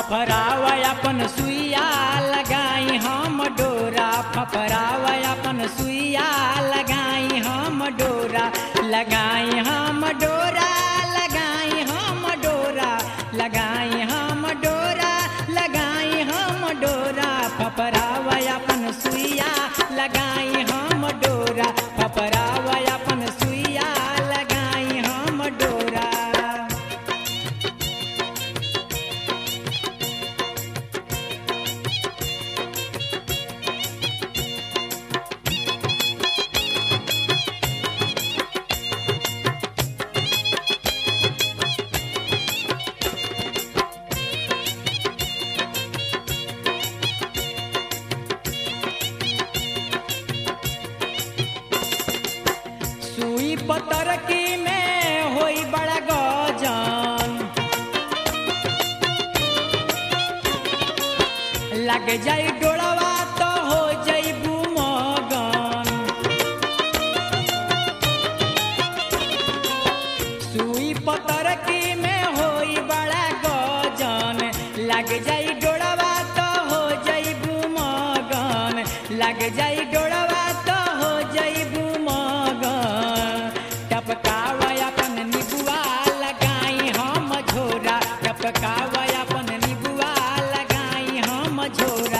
फफरावा अपन सुइया लगाई हम डोरा, फफरावा अपन सुइया लगाई हम डोरा, लगाई हम डोरा, लगाई हम डोरा, लगाई हम डोरा, लगाई हम डोरा, फफरावा अपन सुइया लगाई हम डोरा, फफरावा अपन सुइया लगाई हम डोरा। सुई पतरकी में होई बड़ा गजन, लग जाई डोरवा तो हो जइबू मगन। सुई पतरकी में होई बड़ा गजन, लग जाई डोरवा तो हो जइबू मगन, लग जाई डोरवा तो हो जइबू मगन। टपकावा अपन निबुआ लगाई हम झोरा, टपकावा अपन निबुआ लगाई हम झोरा।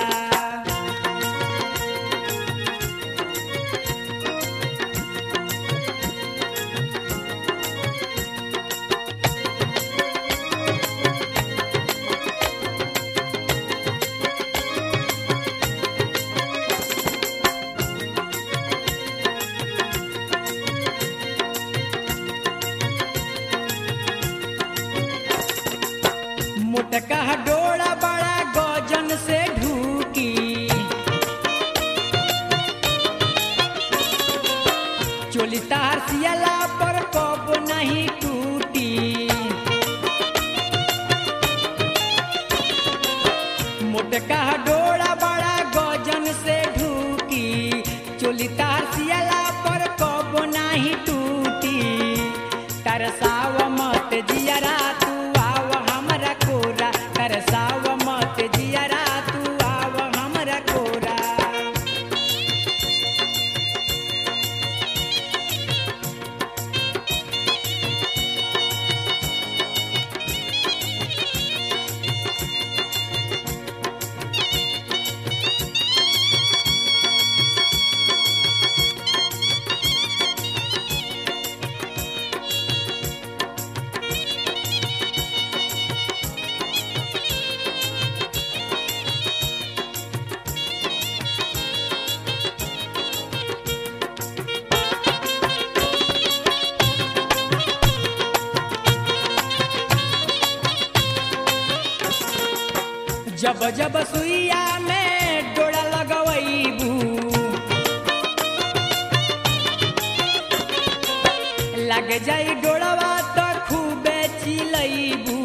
मोटका डोरा बड़ा गजन से ढूकी, चोली तार सियला पर कब नहीं टूटी। मोटका डोरा बड़ा गजन से ढूकी, चोली तार सियला पर कब नहीं टूटी। तरसाव मत जियरा तू आव हमरा कोरा, तरसाव मत जियरा तू आव हमरा कोरा। जब जब सुइया में डोरा लगवैबू, लग जाई डोरवा तो खूबे चिलैबू।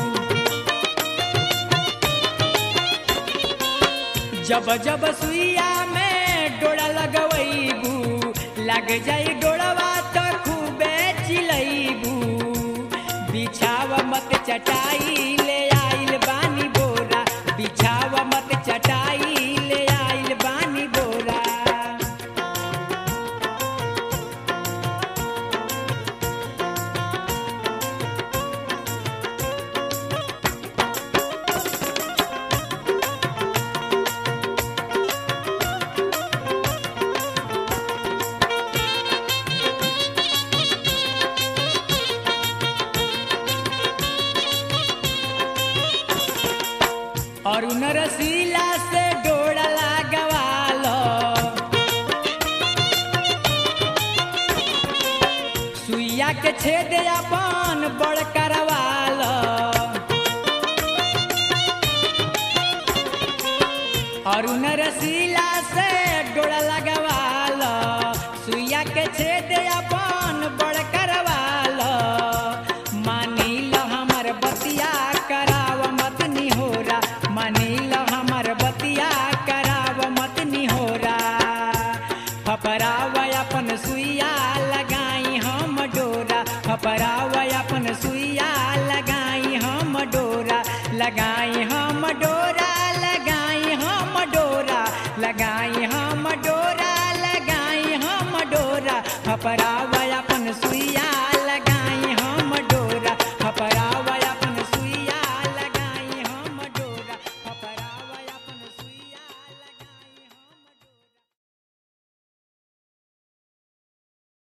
जब जब सुइया में डोरा लगवैबू, लग जाई डोरवा तो खूबे चिलैबू। बिछाव मत चटाई ले आइल बानी बोरा, बिछाव मत चटाई ले आइल बानी बोरा। और नरसीला से डोरा लगवालो, सुइया के छेद अपन बड़ करवालो। और नरसीला से डोरा लगवालो, सुइया के छेद अपन बड़ करवालो। मानी लो हमर बतिया कराव मत निहोरा, मानी लो हमर बतिया कराव मत निहोरा। फफरावा अपन सुइया लगाई हम डोरा, फफरावा अपन सुइया लगाई हम डोरा, लगाई हम डोरा लगाई हम डोरा लगाई हम डोरा लगाई हम डोरा फपरावा अपन सुइया